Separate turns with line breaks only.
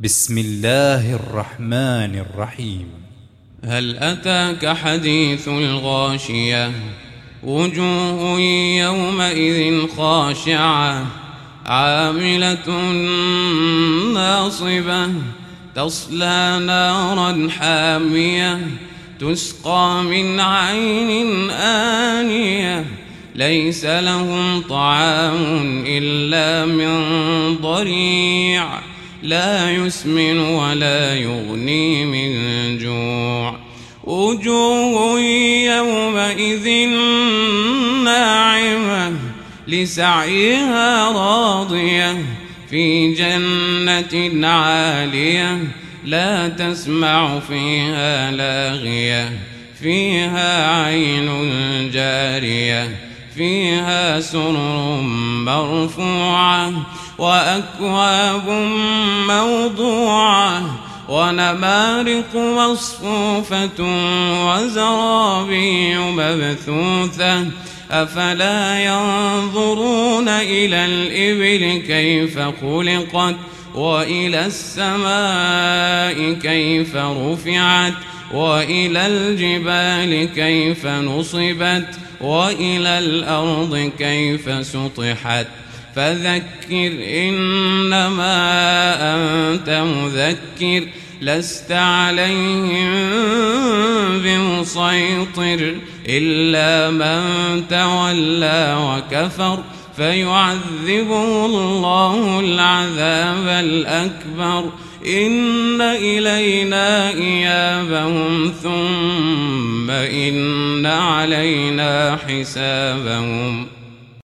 بسم الله الرحمن الرحيم.
هل أتاك حديث الغاشية وجوه يومئذ خاشعة عاملة ناصبة تصلى نارا حامية تسقى من عين آنية ليس لهم طعام إلا من ضريع لا يسمن ولا يغني من جوع وجوه يومئذ ناعمة لسعيها راضية في جنة عالية لا تسمع فيها لاغية فيها عين جارية فيها سرر مرفوعة وأكواب موضوعة ونمارق مصفوفة وزرابي مبثوثة أفلا ينظرون إلى الإبل كيف خلقت وإلى السماء كيف رفعت وإلى الجبال كيف نصبت وإلى الأرض كيف سطحت فذكر إنما أنت مذكر لست عليهم بمسيطر إلا من تولى وكفر فيعذبه الله العذاب الأكبر إن إلينا إيابهم ثم إن علينا حسابهم